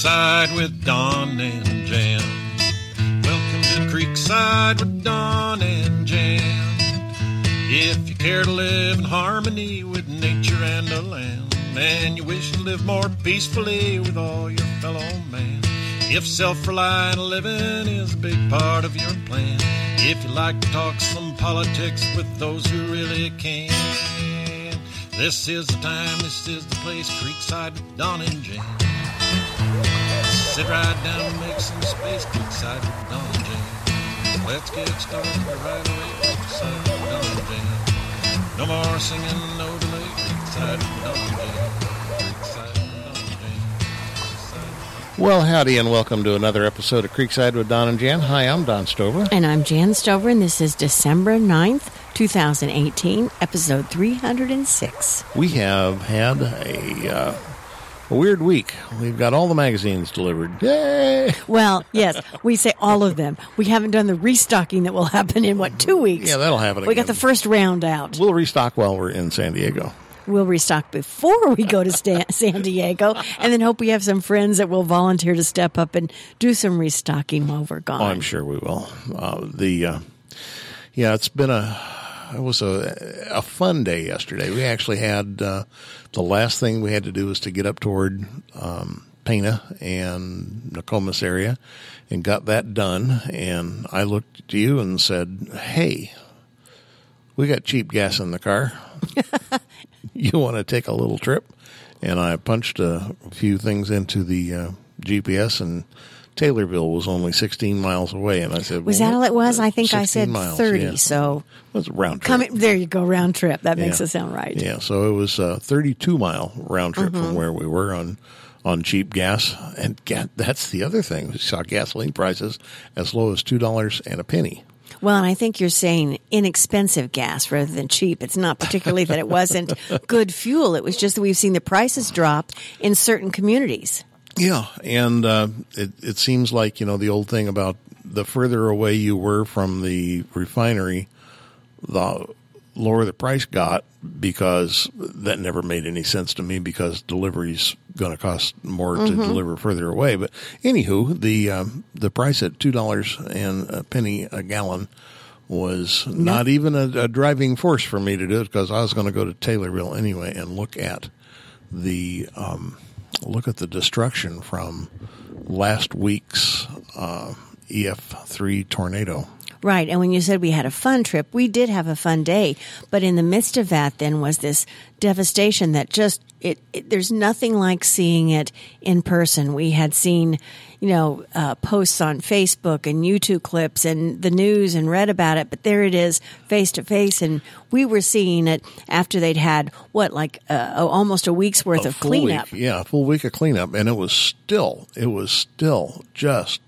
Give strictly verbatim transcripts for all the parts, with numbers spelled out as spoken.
Creekside with Don and Jan. Welcome to Creekside with Don and Jan. If you care to live in harmony with nature and the land, and you wish to live more peacefully with all your fellow man, if self-reliant living is a big part of your plan, if you like to talk some politics with those who really can, this is the time, this is the place, Creekside with Don and Jan. Sit right down and make some space, Creekside with Don and Jan. Let's get started right away, Creekside with Don and Jan. No more singing, no delay, Creekside with Don and Jan. Creekside with Don and Jan. Creekside. Well, howdy, and welcome to another episode of Creekside with Don and Jan. Hi, I'm Don Stover. And I'm Jan Stover, and this is December ninth, twenty eighteen, episode three hundred six. We have had a... Uh, A weird week. We've got all the magazines delivered. Yay! Well, yes, we say all of them. We haven't done the restocking that will happen in, what, two weeks? Yeah, that'll happen again. We got the first round out. We'll restock while we're in San Diego. We'll restock before we go to Stan- San Diego, and then hope we have some friends that will volunteer to step up and do some restocking while we're gone. Oh, I'm sure we will. Uh, the uh, Yeah, it's been a... It was a, a fun day yesterday. We actually had, uh, the last thing we had to do was to get up toward um, Pana and Nokomis area and got that done. And I looked at you and said, hey, we got cheap gas in the car. You want to take a little trip? And I punched a few things into the uh, G P S, and Taylorville was only sixteen miles away, and I said, "Was well, that all it was?" I think I said miles, thirty. Yeah. So it was a round trip. Coming, there you go, round trip. That makes yeah. it sound right. Yeah, so it was a thirty-two mile round trip mm-hmm. from where we were on on cheap gas, and ga- that's the other thing. We saw gasoline prices as low as two dollars and a penny. Well, and I think you're saying inexpensive gas rather than cheap. It's not particularly that it wasn't good fuel. It was just that we've seen the prices drop in certain communities. Yeah, and uh, it, it seems like, you know, the old thing about the further away you were from the refinery, the lower the price got, because that never made any sense to me, because delivery's going to cost more mm-hmm. to deliver further away. But anywho, the um, the price at two dollars and a penny a gallon was no. not even a, a driving force for me to do it, because I was going to go to Taylorville anyway and look at the um, look at the destruction from last week's uh, E F three tornado. Right, and when you said we had a fun trip, we did have a fun day, but in the midst of that then was this devastation that just, it, it there's nothing like seeing it in person. We had seen, you know, uh, posts on Facebook and YouTube clips and the news and read about it, but there it is face to face, and we were seeing it after they'd had, what, like uh, almost a week's worth a of cleanup. Week, yeah, a full week of cleanup, and it was still, it was still just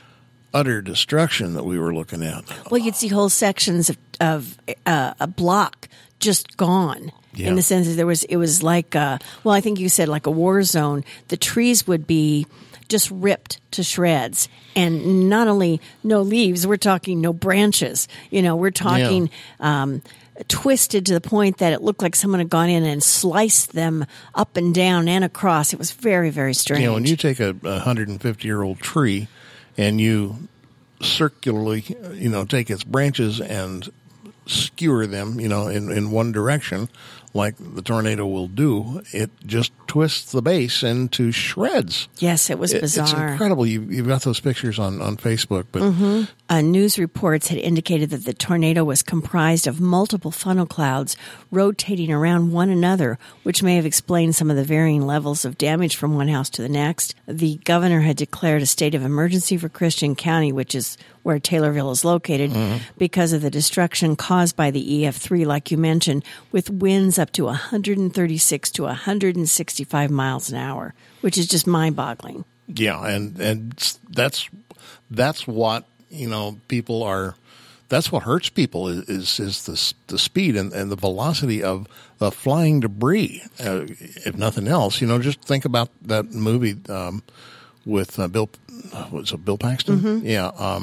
utter destruction that we were looking at. Well, you'd see whole sections of, of uh, a block just gone. Yeah. In the sense that there was, it was like, uh, well, I think you said like a war zone. The trees would be just ripped to shreds, and not only no leaves, we're talking no branches. You know, we're talking yeah. um, twisted to the point that it looked like someone had gone in and sliced them up and down and across. It was very, very strange. You know, when you take a one hundred fifty year old tree and you circularly, you know, take its branches and skewer them, you know, in, in one direction, like the tornado will do, it just twists the base into shreds. Yes, it was it, bizarre. It's incredible. You, you've got those pictures on, on Facebook. But mm-hmm. uh, news reports had indicated that the tornado was comprised of multiple funnel clouds rotating around one another, which may have explained some of the varying levels of damage from one house to the next. The governor had declared a state of emergency for Christian County, which is where Taylorville is located, mm-hmm. because of the destruction caused by the E F three, like you mentioned, with winds up to one hundred thirty-six to one hundred sixty-five miles an hour, which is just mind-boggling. Yeah, and, and that's that's what, you know, people are, that's what hurts people is is, is the, the speed and, and the velocity of the flying debris, uh, if nothing else. You know, just think about that movie um, with uh, Bill, was it Bill Paxton? Mm-hmm. Yeah, um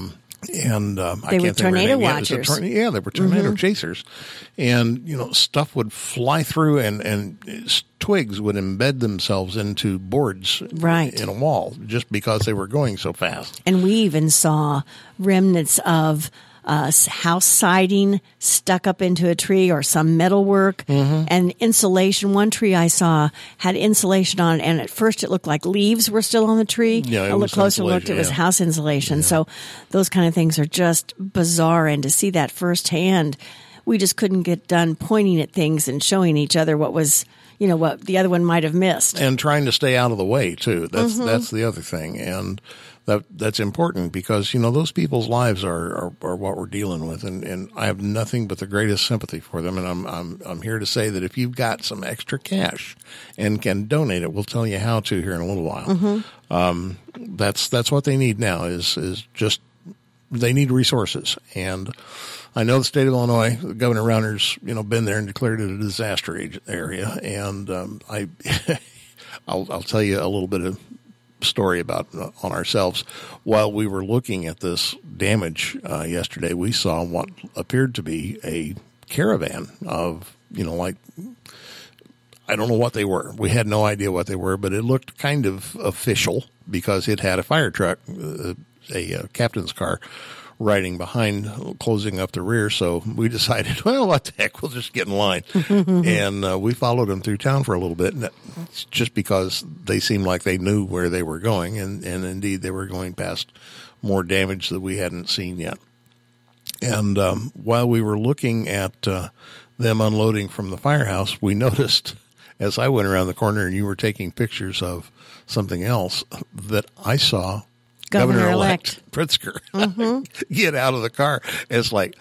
They And um, I were can't think of her tornado name. Yeah, it was a watchers. tornado- yeah, they were tornado Mm-hmm. chasers, and you know stuff would fly through, and and twigs would embed themselves into boards Right. in a wall just because they were going so fast. And we even saw remnants of uh, s- house siding stuck up into a tree or some metalwork Mm-hmm. and insulation. One tree I saw had insulation on it, and at first it looked like leaves were still on the tree. Yeah, it I was looked closer, looked, it insulation, was yeah. house insulation. So those kind of things are just bizarre. And to see that firsthand, we just couldn't get done pointing at things and showing each other what was, you know, what the other one might have missed. And trying to stay out of the way too. That's Mm-hmm. that's the other thing, and that that's important because you know those people's lives are, are, are what we're dealing with, and, and I have nothing but the greatest sympathy for them. And I'm I'm I'm here to say that if you've got some extra cash and can donate it, we'll tell you how to here in a little while. Mm-hmm. Um, that's that's what they need now is is just they need resources. And I know the state of Illinois, Governor Rauner's, you know, been there and declared it a disaster age- area. And um, I, I'll, I'll tell you a little bit of story about uh, on ourselves. While we were looking at this damage uh, yesterday, we saw what appeared to be a caravan of, you know, like I don't know what they were. We had no idea what they were, but it looked kind of official because it had a fire truck, uh, a, a captain's car, riding behind, closing up the rear. So we decided, well, what the heck, we'll just get in line. and uh, we followed them through town for a little bit, and that's just because they seemed like they knew where they were going, and, and indeed they were going past more damage that we hadn't seen yet. And um, while we were looking at uh, them unloading from the firehouse, we noticed as I went around the corner and you were taking pictures of something else that I saw Governor-elect. Governor-elect Pritzker get out of the car. It's like,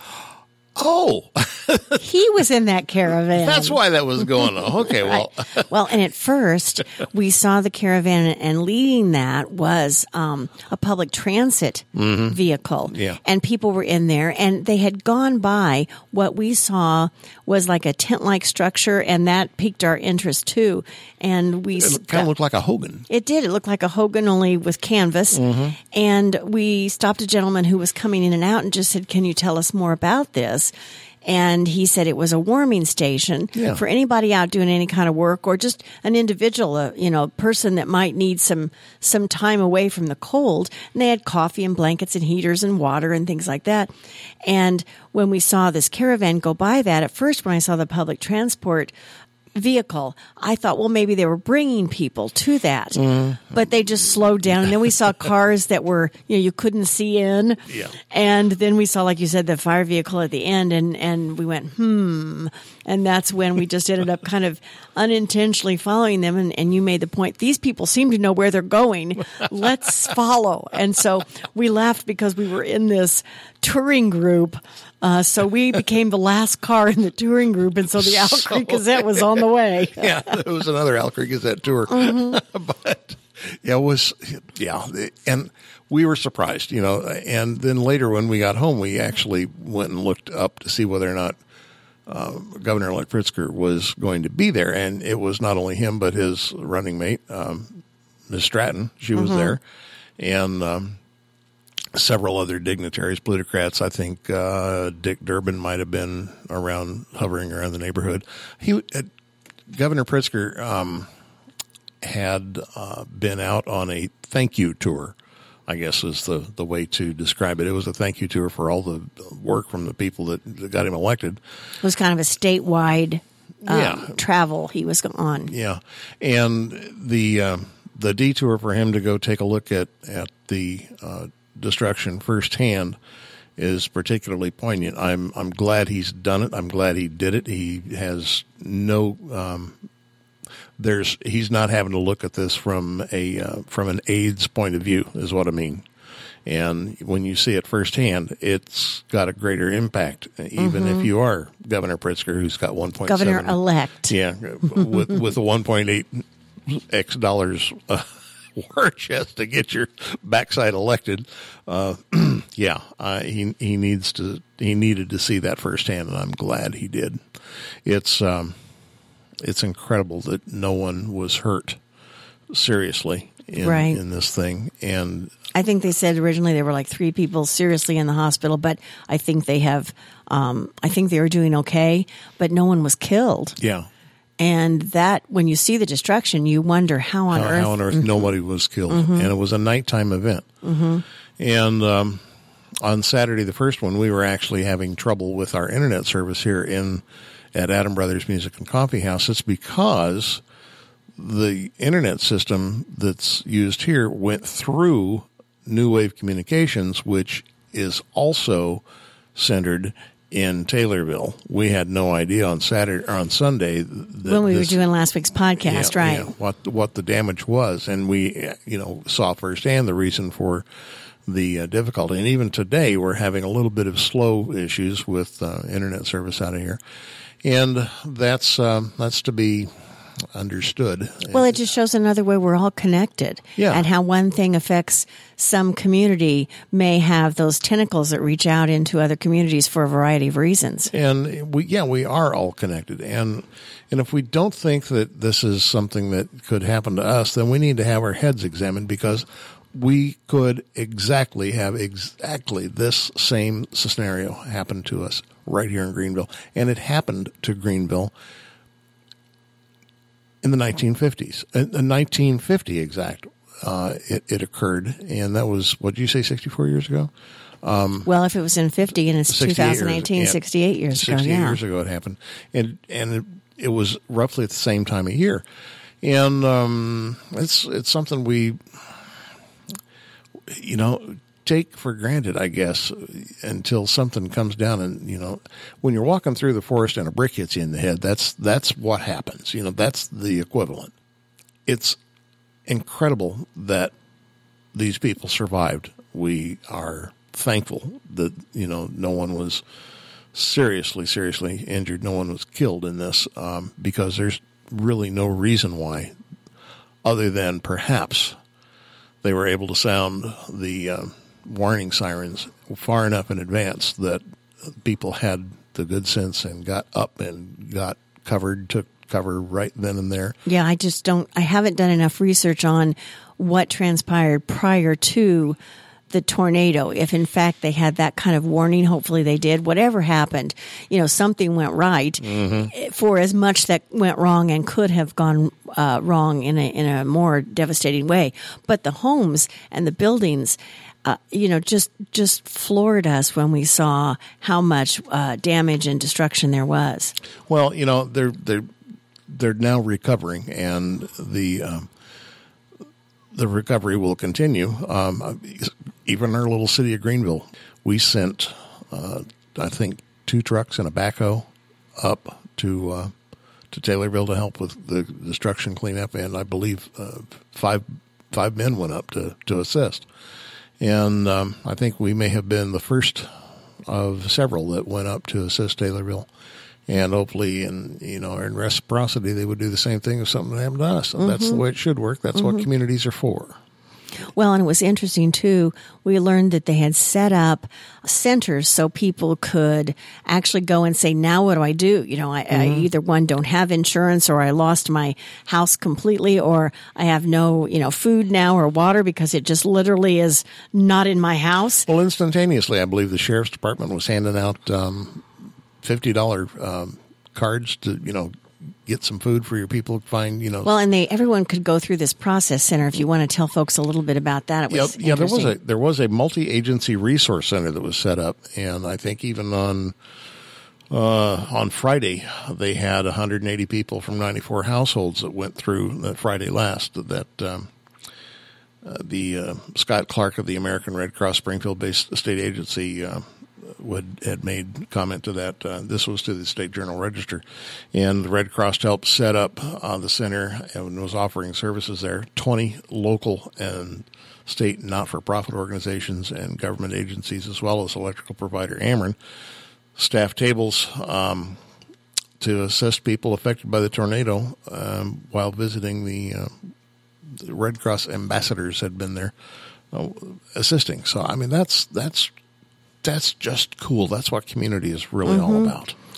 oh, He was in that caravan. that's why that was going on. Okay, well, Right. Well, and at first we saw the caravan, and leading that was um, a public transit vehicle. Yeah. And people were in there, and they had gone by what we saw was like a tent-like structure, and that piqued our interest too. And we it kind of looked like a Hogan. It did. It looked like a Hogan, only with canvas. Mm-hmm. And we stopped a gentleman who was coming in and out and just said, "Can you tell us more about this?" And he said it was a warming station Yeah. for anybody out doing any kind of work, or just an individual, uh, you know, person that might need some some time away from the cold. And they had coffee and blankets and heaters and water and things like that. And when we saw this caravan go by that, at first when I saw the public transport vehicle, I thought, well, maybe they were bringing people to that, but they just slowed down. And then we saw cars that were, you know, you couldn't see in. Yeah. And then we saw, like you said, the fire vehicle at the end, and, and we went, hmm. And that's when we just ended up kind of unintentionally following them. And, and you made the point, these people seem to know where they're going. Let's follow. And so we laughed because we were in this touring group. Uh, so we became the last car in the touring group, and so the Owl So- Creek Gazette was on the way. Yeah, it was another Owl Creek Gazette tour. But yeah, it was, yeah. And we were surprised, you know. And then later when we got home, we actually went and looked up to see whether or not uh, Governor-elect Pritzker was going to be there. And it was not only him, but his running mate, um, Miz Stratton. She was there. And um, several other dignitaries, plutocrats. I think uh, Dick Durbin might have been around, hovering around the neighborhood. He, uh, Governor Pritzker, um, had uh, been out on a thank you tour, I guess is the, the way to describe it. It was a thank you tour for all the work from the people that, that got him elected. It was kind of a statewide um, Yeah. travel he was on. Yeah, and the um, the detour for him to go take a look at at the uh, destruction firsthand is particularly poignant. I'm I'm glad he's done it. I'm glad he did it. He has no um, there's he's not having to look at this from a uh, from an AIDS point of view, is what I mean. And when you see it firsthand, it's got a greater impact, even if you are Governor Pritzker, who's got one point seven Governor-elect. Yeah, with with a one point eight X dollars uh, war chest to get your backside elected. Uh, yeah, uh, he he needs to he needed to see that firsthand, and I'm glad he did. It's um, it's incredible that no one was hurt seriously, in, Right. in this thing. And I think they said originally there were like three people seriously in the hospital, but I think they have, um, I think they were doing okay, but no one was killed. yeah, And that, when you see the destruction, you wonder how on how, earth. how on earth nobody was killed. Mm-hmm. And it was a nighttime event. Mm-hmm. And um, on Saturday, the first one, we were actually having trouble with our internet service here in at Adam Brothers Music and Coffee House. It's because the internet system that's used here went through New Wave Communications, which is also centered in Taylorville. We had no idea on Saturday or on Sunday that when we this, were doing last week's podcast, yeah, right? yeah, what what the damage was, and we you know saw firsthand the reason for the uh, difficulty. And even today, we're having a little bit of slow issues with uh, internet service out of here, and that's um, that's to be understood. Well, it just shows another way we're all connected. Yeah. And how one thing affects some community may have those tentacles that reach out into other communities for a variety of reasons. And we, yeah, we are all connected. And, and if we don't think that this is something that could happen to us, then we need to have our heads examined, because we could exactly have exactly this same scenario happen to us right here in Greenville. And it happened to Greenville in the nineteen fifties, in nineteen fifty exact, uh, it, it occurred. And that was, what did you say, sixty-four years ago? Well, if it was in fifty and it's two thousand eighteen, years, yeah, sixty-eight years ago, sixty-eight yeah. years ago it happened. And, and it, it was roughly at the same time of year. And, um, it's, it's something we, you know, take for granted, I guess, until something comes down. And, you know, when you're walking through the forest and a brick hits you in the head, that's, that's what happens. You know, that's the equivalent. It's incredible that these people survived. We are thankful that, you know, no one was seriously, seriously injured. No one was killed in this, um, because there's really no reason why, other than perhaps they were able to sound the, um, warning sirens far enough in advance that people had the good sense and got up and got covered, took cover right then and there. Yeah, I just don't, I haven't done enough research on what transpired prior to the tornado. If in fact they had that kind of warning, hopefully they did. Whatever happened, you know, something went right, mm-hmm. for as much that went wrong and could have gone uh, wrong in a, in a more devastating way. But the homes and the buildings, Uh, you know, just just floored us when we saw how much uh, damage and destruction there was. Well, you know, they're they're they're now recovering, and the um, the recovery will continue. Um, even our little city of Greenville, we sent, uh, I think, two trucks and a backhoe up to uh, to Taylorville to help with the destruction cleanup, and I believe uh, five five men went up to to assist. And um, I think we may have been the first of several that went up to assist Taylorville. And hopefully, in, you know, in reciprocity, they would do the same thing if something happened to us. And mm-hmm. that's the way it should work. That's mm-hmm. what communities are for. Well, and it was interesting, too. We learned that they had set up centers so people could actually go and say, now what do I do? You know, I, mm-hmm. I either, one, don't have insurance, or I lost my house completely, or I have no, you know, food now or water because it just literally is not in my house. Well, instantaneously, I believe the sheriff's department was handing out um, fifty dollars um, cards to, you know, get some food for your people. Find, you know. Well, and they everyone could go through this process center. If you want to tell folks a little bit about that, it was yeah, yeah. There was a there was a multi-agency resource center that was set up, and I think even on uh, on Friday they had one hundred eighty people from ninety-four households that went through that Friday last. That um, uh, the uh, Scott Clark of the American Red Cross Springfield-based state agency. Uh, Would had made comment to that. Uh, this was to the State Journal Register, and the Red Cross helped set up uh, the center and was offering services there. Twenty local and state not-for-profit organizations and government agencies, as well as electrical provider Ameren, staff tables um, to assist people affected by the tornado um, while visiting the, uh, the Red Cross ambassadors had been there uh, assisting. So, I mean, that's that's. That's just cool. That's what community is really mm-hmm. all about.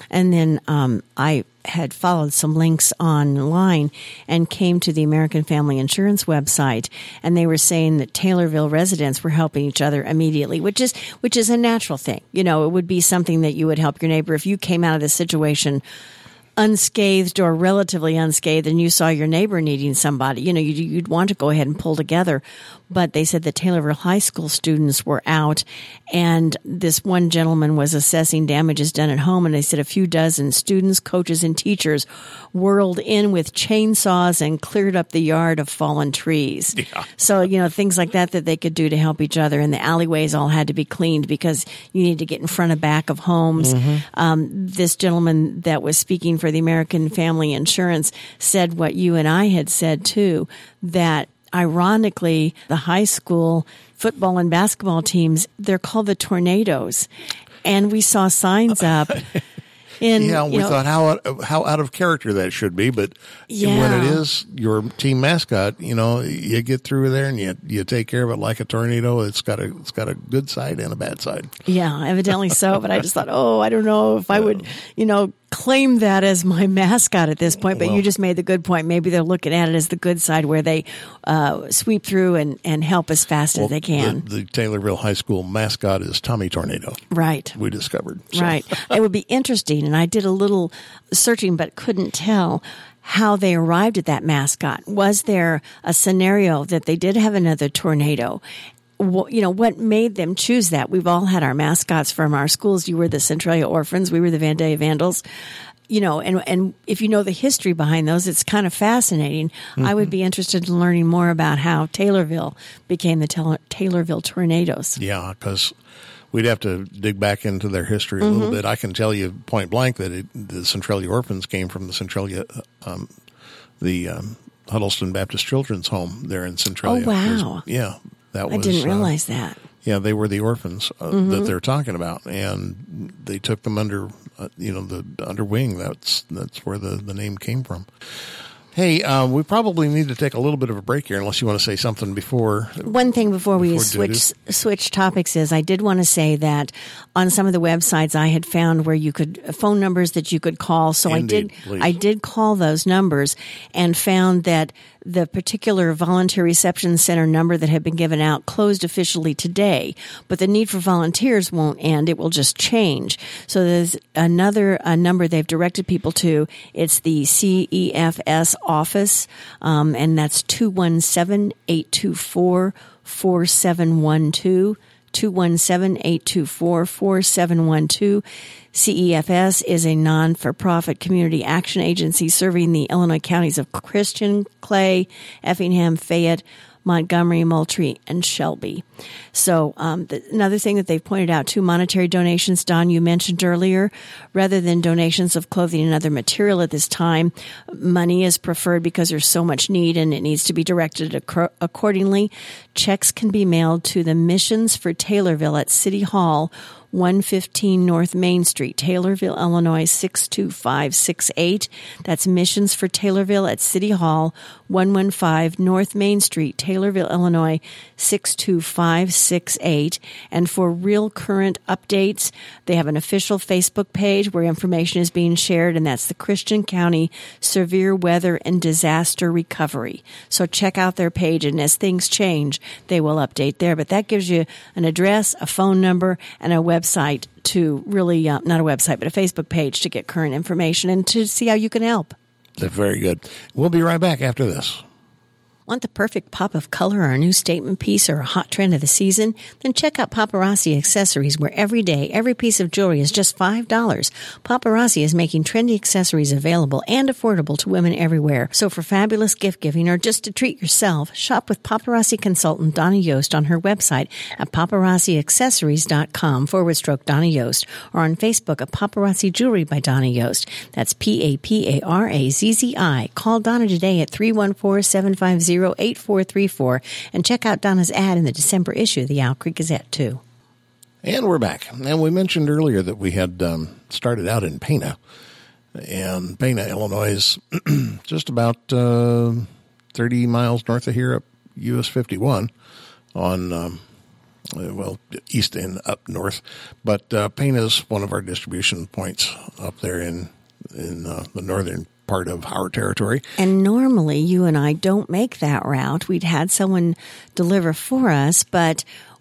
And then um, I had followed some links online and came to the American Family Insurance website, and they were saying that Taylorville residents were helping each other immediately, which is which is a natural thing. You know, it would be something that you would help your neighbor if you came out of this situation unscathed or relatively unscathed and you saw your neighbor needing somebody, you know, you'd, you'd want to go ahead and pull together. But they said the Taylorville High School students were out, and this one gentleman was assessing damages done at home, and they said a few dozen students, coaches, and teachers whirled in with chainsaws and cleared up the yard of fallen trees. Yeah. So, you know, things like that that they could do to help each other. And the alleyways all had to be cleaned because you need to get in front of back of homes. Mm-hmm. Um, this gentleman that was speaking for the American Family Insurance said what you and I had said too, that ironically, the high school football and basketball teams, they're called the Tornadoes. And we saw signs up. In, yeah, we you know, thought how how out of character that should be, but yeah. when it is your team mascot, you know, you get through there and you you take care of it like a tornado. It's got a it's got a good side and a bad side. Yeah, evidently so. But I just thought, oh, I don't know if I would, you know, claim that as my mascot at this point. But Well, you just made the good point. Maybe they're looking at it as the good side, where they uh, sweep through and, and help as fast well, as they can. The, the Taylorville High School mascot is Tommy Tornado. Right. We discovered. So. Right. It would be interesting, and I did a little searching but couldn't tell how they arrived at that mascot. Was there a scenario that they did have another tornado? What, you know, what made them choose that? We've all had our mascots from our schools. You were the Centralia Orphans. We were the Vandalia Vandals. You know, and and if you know the history behind those, it's kind of fascinating. Mm-hmm. I would be interested in learning more about how Taylorville became the Taylor, Taylorville Tornadoes. Yeah, because we'd have to dig back into their history a Mm-hmm. little bit. I can tell you point blank that it, the Centralia Orphans came from the Centralia, um, the um, Huddleston Baptist Children's Home there in Centralia. Oh, wow. Was, yeah, that was. I didn't realize uh, that. Yeah, they were the orphans uh, Mm-hmm. that they're talking about, and they took them under, uh, you know, the under wing. That's that's where the, the name came from. Hey, uh, we probably need to take a little bit of a break here, unless you want to say something before. One thing before we before switch switch topics is I did want to say that on some of the websites I had found where you could phone numbers that you could call. So Indeed, I did please. I did call those numbers and found that the particular volunteer reception center number that had been given out closed officially today, but the need for volunteers won't end. It will just change. So there's another a number they've directed people to. It's the C E F S office, um, and that's two one seven, eight two four, four seven one two. two one seven, eight two four, four seven one two. C E F S is a non-for-profit community action agency serving the Illinois counties of Christian, Clay, Effingham, Fayette, Montgomery, Moultrie, and Shelby. So um, the, another thing that they've pointed out too, monetary donations, Don, you mentioned earlier, rather than donations of clothing and other material at this time, money is preferred because there's so much need and it needs to be directed ac- accordingly. Checks can be mailed to the Missions for Taylorville at City Hall, one fifteen North Main Street, Taylorville, Illinois, six two five six eight. That's Missions for Taylorville at City Hall, one fifteen North Main Street, Taylorville, Illinois, six two five six eight. And for real current updates, they have an official Facebook page where information is being shared, and that's the Christian County Severe Weather and Disaster Recovery. So check out their page, and as things change, they will update there. But that gives you an address, a phone number, and a website to really, uh, not a website, but a Facebook page to get current information and to see how you can help. That's very good. We'll be right back after this. Want the perfect pop of color or a new statement piece or a hot trend of the season? Then check out Paparazzi Accessories, where every day, every piece of jewelry is just five dollars. Paparazzi is making trendy accessories available and affordable to women everywhere. So for fabulous gift giving or just to treat yourself, shop with paparazzi consultant Donna Yost on her website at paparazziaccessories.com forward stroke Donna Yost, or on Facebook at Paparazzi Jewelry by Donna Yost. That's P A P A R A Z Z I. Call Donna today at three one four, seven five zero, eight four three four and check out Donna's ad in the December issue of the Owl Creek Gazette, too. And we're back. And we mentioned earlier that we had um, started out in Pana. And Pana, Illinois is just about uh, thirty miles north of here up U S fifty-one on um, uh, well, east and up north. But uh, Pana is one of our distribution points up there in in uh, the northern part of our territory. And normally you and I don't make that route. We'd had someone deliver for us, but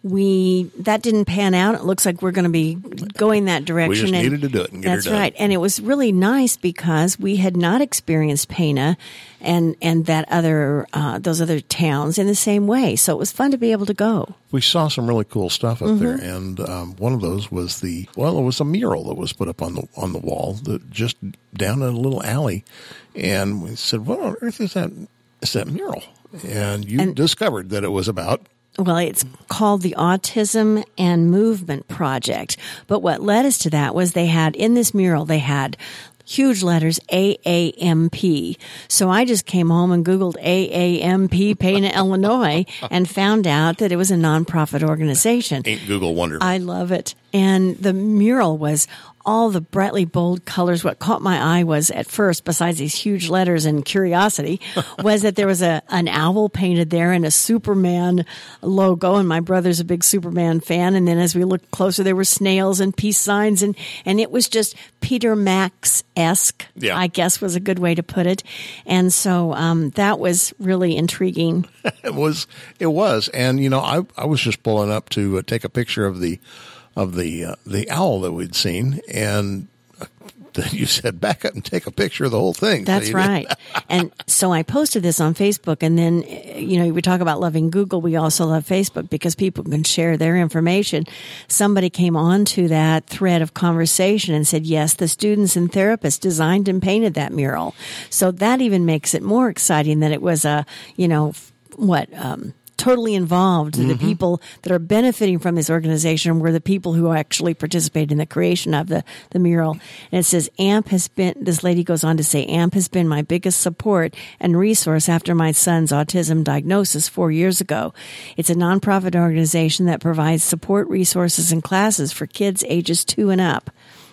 we that didn't pan out. It looks like we're going to be going that direction. We just and needed to do it and get that's her done. right. And it was really nice because we had not experienced Pana and and that other uh, those other towns in the same way. So it was fun to be able to go. We saw some really cool stuff up Mm-hmm. there, and um, one of those was the well, it was a mural that was put up on the on the wall that just down in a little alley, and we said, "What on earth is that? Is that mural?" And you And- discovered that it was about. Well, it's called the Autism and Movement Project. But what led us to that was they had, in this mural, they had huge letters A A M P. So I just came home and Googled A A M P Pana, Illinois, and found out that it was a nonprofit organization. Ain't Google wonderful? I love it. And the mural was all the brightly bold colors. What caught my eye was at first, besides these huge letters and curiosity, was that there was a an owl painted there and a Superman logo. And my brother's a big Superman fan. And then as we looked closer, there were snails and peace signs, and and it was just Peter Max-esque. Yeah. I guess was a good way to put it. And so um, that was really intriguing. It was, it was, and you know, I I was just pulling up to uh, take a picture of the of the uh, the owl that we'd seen, and then you said back up and take a picture of the whole thing. That's So you right. And so I posted this on Facebook, and then, you know, we talk about loving Google. We also love Facebook because people can share their information. Somebody came onto that thread of conversation and said, yes, the students and therapists designed and painted that mural. So that even makes it more exciting that it was a, you know, what, um, totally involved. Mm-hmm. The people that are benefiting from this organization were the people who actually participated in the creation of the, the mural. And it says, A M P has been, this lady goes on to say, A M P has been my biggest support and resource after my son's autism diagnosis four years ago. It's a nonprofit organization that provides support resources and classes for kids ages two and up.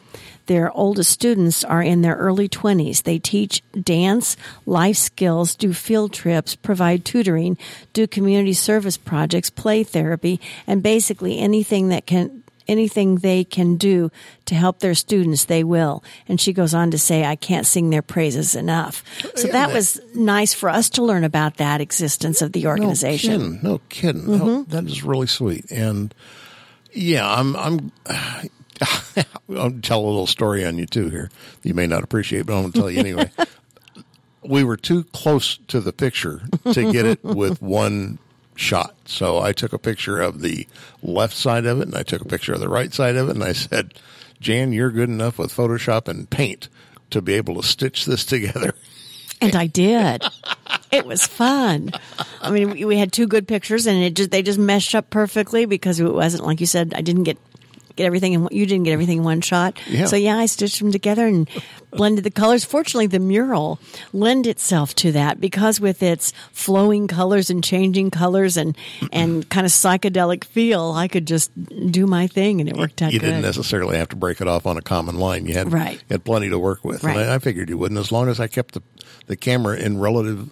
Their oldest students are in their early twenties. They teach dance, life skills, do field trips, provide tutoring, do community service projects, play therapy, and basically anything that can anything they can do to help their students, they will. And she goes on to say, I can't sing their praises enough. So Yeah, that that- was nice for us to learn about that existence of the organization. No kidding. No kidding. No, that is really sweet. And yeah, I'm, I'm, I'll tell a little story on you too here. You may not appreciate, but I'm going to tell you anyway. We were too close to the picture to get it with one shot. So I took a picture of the left side of it, and I took a picture of the right side of it, and I said, Jan, you're good enough with Photoshop and paint to be able to stitch this together. And I did. It was fun. I mean, we, we had two good pictures, and it just they just meshed up perfectly because it wasn't, like you said, I didn't get get everything in, you didn't get everything in one shot. Yeah. So yeah, I stitched them together and blended the colors. Fortunately, the mural lent itself to that because with its flowing colors and changing colors and, and kind of psychedelic feel, I could just do my thing and it worked out You good. didn't necessarily have to break it off on a common line. You had, Right. you had plenty to work with. Right. And I, I figured you wouldn't, as long as I kept the, the camera in relative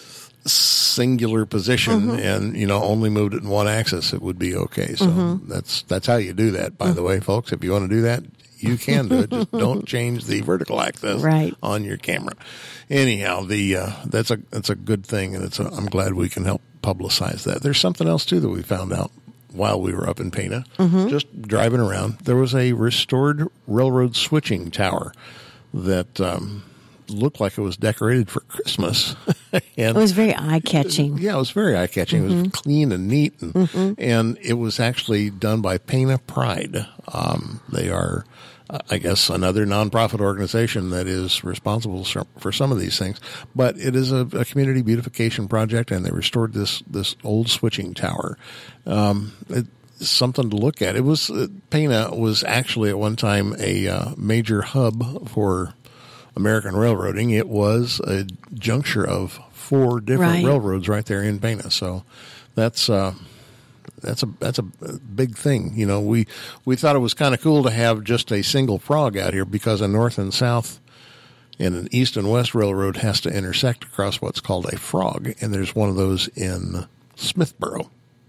singular position Mm-hmm. and, you know, only moved it in one axis, it would be okay. So Mm-hmm. that's, that's how you do that, by the way, folks. If you want to do that, you can do it. Just don't change the vertical axis Right. on your camera. Anyhow, the, uh, that's a, that's a good thing. And it's, a, I'm glad we can help publicize that. There's something else too that we found out while we were up in Pana, Mm-hmm. just driving around. There was a restored railroad switching tower that, um, looked like it was decorated for Christmas. and It was very eye-catching. yeah, it was very eye-catching. Mm-hmm. It was clean and neat, and and it was actually done by Pana Pride. Um, they are, uh, I guess, another nonprofit organization that is responsible for, for some of these things. But it is a, a community beautification project, and they restored this this old switching tower. Um, it, something to look at. It was uh, Pana was actually at one time a uh, major hub for American railroading. It was a juncture of four different Right. railroads right there in Pana. So that's uh, that's a that's a big thing. You know, we we thought it was kind of cool to have just a single frog out here because a north and south and an east and west railroad has to intersect across what's called a frog, and there's one of those in Smithboro.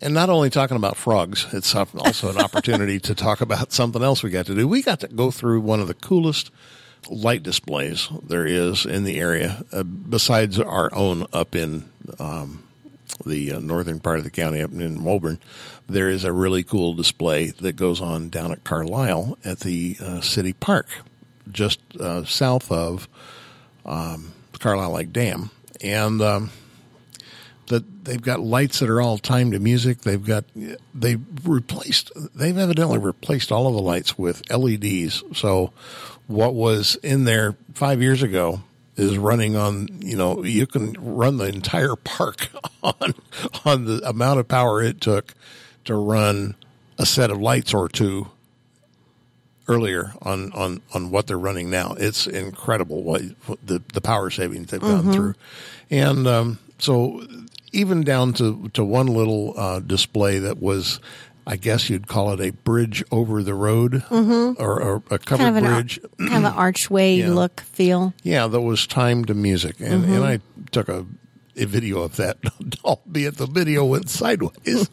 And not only talking about frogs, it's also an opportunity to talk about something else we got to do. We got to go through one of the coolest light displays there is in the area, uh, besides our own up in um, the uh, northern part of the county, up in Woburn. There is a really cool display that goes on down at Carlisle at the uh, city park, just uh, south of um, the Carlisle Lake Dam. And um, the, they've got lights that are all timed to music. They've got, they've replaced, they've evidently replaced all of the lights with L E Ds. So what was in there five years ago is running on, you know, you can run the entire park on, on the amount of power it took to run a set of lights or two earlier on, on, on what they're running now. It's incredible what, what the, the power savings they've gone mm-hmm. through. And, um, so even down to, to one little, uh, display that was, I guess you'd call it a bridge over the road mm-hmm. or, or a covered kind of bridge. Ar- kind of an archway yeah. look, feel. Yeah, that was timed to music. And, mm-hmm. and I took a, a video of that, albeit the video went sideways.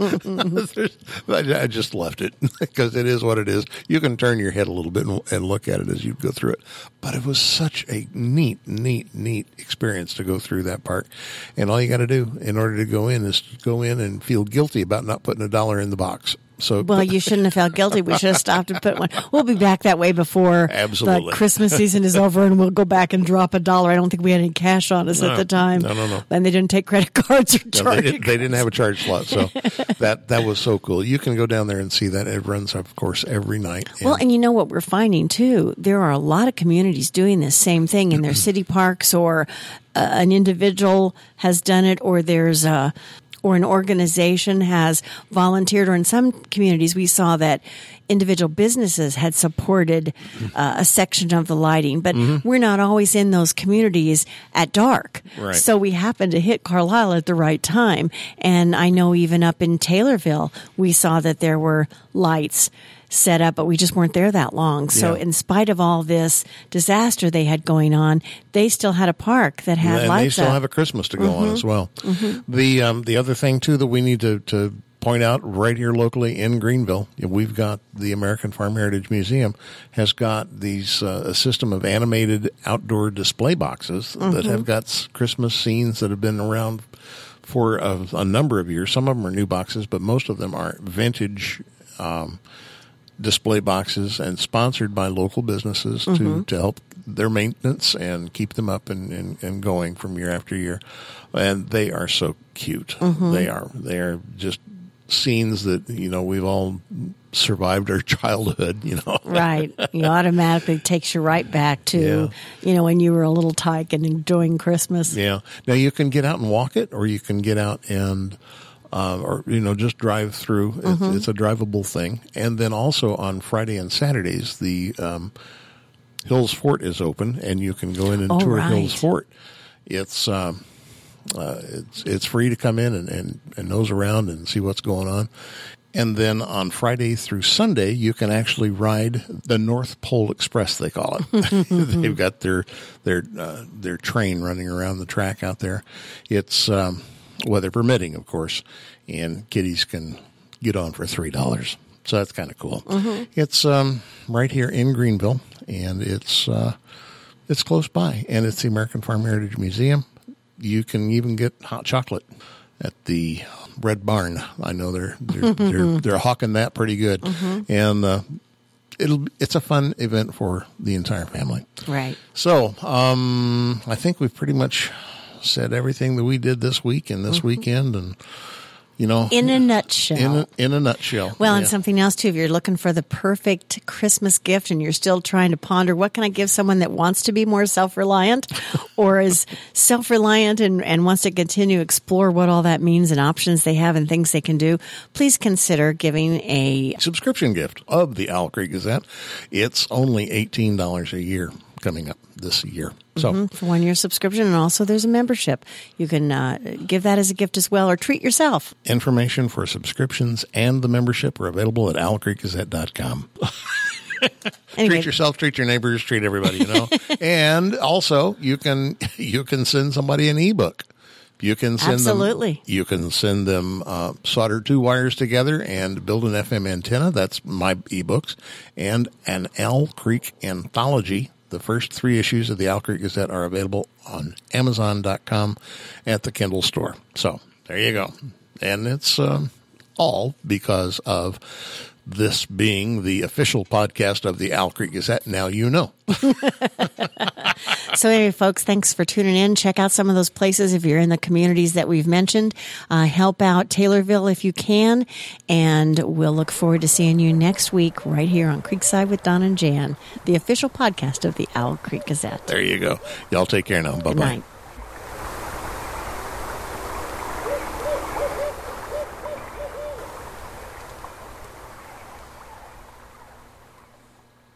I just left it because it is what it is. You can turn your head a little bit and, and look at it as you go through it. But it was such a neat, neat, neat experience to go through that park. And all you got to do in order to go in is to go in and feel guilty about not putting a dollar in the box. So, well, you shouldn't have felt guilty. We should have stopped and put one. We'll be back that way before Absolutely. the Christmas season is over, and we'll go back and drop a dollar. I don't think we had any cash on us no, at the time. No, no, no. And they didn't take credit cards or no, charge. They, did, they didn't have a charge slot, so that that was so cool. You can go down there and see that. It runs, of course, every night. And well, and you know what we're finding, too? There are a lot of communities doing this same thing in their city parks, or uh, an individual has done it, or there's a... or an organization has volunteered, or in some communities we saw that individual businesses had supported uh, a section of the lighting, but mm-hmm. we're not always in those communities at dark. Right. So we happened to hit Carlisle at the right time. And I know even up in Taylorville, we saw that there were lights set up, but we just weren't there that long. So yeah. in spite of all this disaster they had going on, they still had a park that had and lights they still up. have a Christmas to go mm-hmm. on as well. Mm-hmm. The um, the other thing, too, that we need to, to point out right here locally in Greenville, we've got the American Farm Heritage Museum has got these uh, a system of animated outdoor display boxes mm-hmm. that have got Christmas scenes that have been around for a, a number of years. Some of them are new boxes, but most of them are vintage um display boxes, and sponsored by local businesses mm-hmm. to, to help their maintenance and keep them up and, and, and going from year after year. And they are so cute. Mm-hmm. They are. They are just scenes that, you know, we've all survived our childhood, you know. Right. You automatically takes you right back to, yeah. you know, when you were a little tyke and enjoying Christmas. Yeah. Now you can get out and walk it, or you can get out and Uh, or, you know, just drive through. It's, mm-hmm. it's a drivable thing. And then also on Friday and Saturdays, the um, Hills Fort is open, and you can go in and oh, tour right. Hills Fort. It's um, uh, it's it's free to come in and, and, and nose around and see what's going on. And then on Friday through Sunday, you can actually ride the North Pole Express, they call it. They've got their their uh, their train running around the track out there. It's um, weather permitting, of course, and kiddies can get on for three dollars. So that's kind of cool. Mm-hmm. It's um, right here in Greenville, and it's uh, it's close by, and it's the American Farm Heritage Museum. You can even get hot chocolate at the Red Barn. I know they're they're they're, they're hawking that pretty good, mm-hmm. and uh, it'll it's a fun event for the entire family. Right. So um, I think we've pretty much said everything that we did this week and this mm-hmm. weekend, and you know, in a nutshell. In a, in a nutshell. Well, yeah. and something else too. If you're looking for the perfect Christmas gift, and you're still trying to ponder, what can I give someone that wants to be more self-reliant, or is self-reliant and, and wants to continue to explore what all that means and options they have and things they can do, please consider giving a subscription gift of the Owl Creek Gazette. It's only eighteen dollars a year coming up this year. So mm-hmm, for one year subscription, and also there's a membership. You can uh, give that as a gift as well, or treat yourself. Information for subscriptions and the membership are available at owl creek gazette dot com. Anyway. Treat yourself, treat your neighbors, treat everybody, you know. And also, you can you can send somebody an ebook. You can send Absolutely. them. You can send them uh, solder two wires together and build an F M antenna. That's my ebooks, and an Owl Creek anthology. The first three issues of the Owl Creek Gazette are available on Amazon dot com at the Kindle store. So there you go, and it's um, all because of this being the official podcast of the Owl Creek Gazette. Now you know. So anyway, folks, thanks for tuning in. Check out some of those places if you're in the communities that we've mentioned. Uh, help out Taylorville if you can. And we'll look forward to seeing you next week right here on Creekside with Don and Jan, the official podcast of the Owl Creek Gazette. There you go. Y'all take care now. Bye-bye. Good night.